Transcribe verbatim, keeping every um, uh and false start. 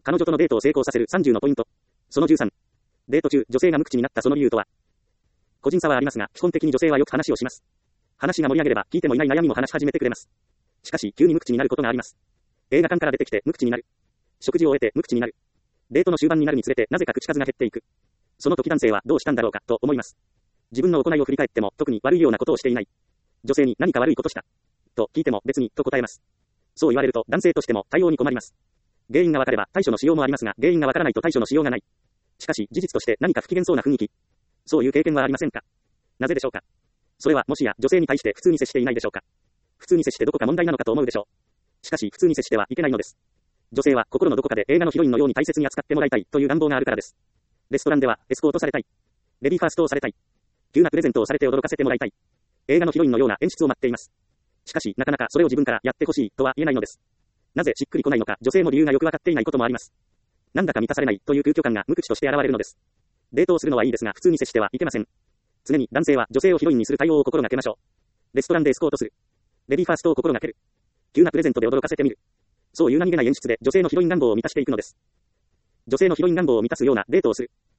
彼女とのデートを成功させるさんじゅうのポイント。そのじゅうさん。デート中、女性が無口になったその理由とは。個人差はありますが、基本的に女性はよく話をします。話が盛り上げれば、聞いてもいない悩みも話し始めてくれます。しかし、急に無口になることがあります。映画館から出てきて無口になる。食事を終えて無口になる。デートの終盤になるにつれて、なぜか口数が減っていく。その時男性はどうしたんだろうか、と思います。自分の行いを振り返っても、特に悪いようなことをしていない。女性に何か悪いことした。と聞いても別に、と答えます。そう言われると、男性としても対応に困ります。原因がわかれば対処のしようもありますが、原因がわからないと対処のしようがない。しかし、事実として何か不機嫌そうな雰囲気。そういう経験はありませんか？なぜでしょうか？それはもしや女性に対して普通に接していないでしょうか？普通に接してどこか問題なのかと思うでしょう。しかし普通に接してはいけないのです。女性は心のどこかで映画のヒロインのように大切に扱ってもらいたいという願望があるからです。レストランではエスコートされたい。レディーファーストをされたい。急なプレゼントをされて驚かせてもらいたい。映画のヒロインのような演出を待っています。しかしなかなかそれを自分からやってほしいとは言えないのです。なぜしっくりこないのか、女性も理由がよくわかっていないこともあります。なんだか満たされないという空虚感が無口として現れるのです。デートをするのはいいですが、普通に接してはいけません。常に男性は女性をヒロインにする対応を心がけましょう。レストランでエスコートする。レディーファーストを心がける。急なプレゼントで驚かせてみる。そういう何気ない演出で女性のヒロイン願望を満たしていくのです。女性のヒロイン願望を満たすようなデートをする。